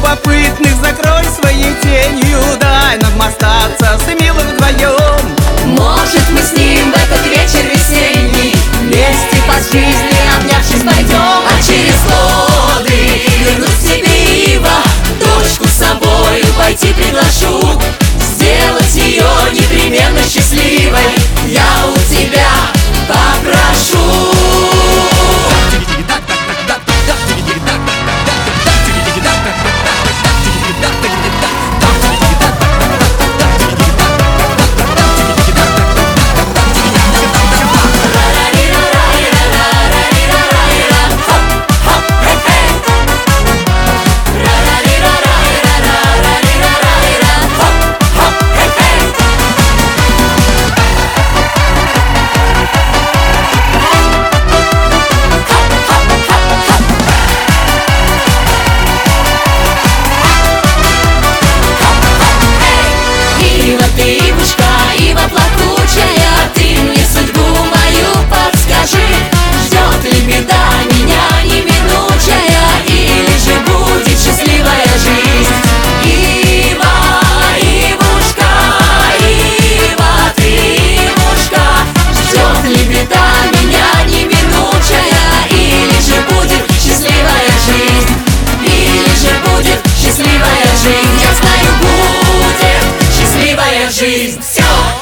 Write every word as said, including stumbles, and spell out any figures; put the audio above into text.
любопытных закрой своей тенью, дай нам остаться с милым вдвоем. Может, мы с ним в этот вечер весенний вместе по жизни обнявшись пойдем, а через годы вернусь к тебе, Ива, дочку с собою пойти приглашу, сделать ее непременно счастливой я у тебя попрошу. Ивушка, Ива плакучая, ты мне судьбу мою подскажи. Ждет ли беда меня неминучая, или же будет счастливая жизнь? Ива, Ивушка, Ива, ты, Ивушка, ждет ли беда меня неминучая, или же будет счастливая жизнь? Или же будет счастливая жизнь? Я знаю, будет счастливая жизнь. Все!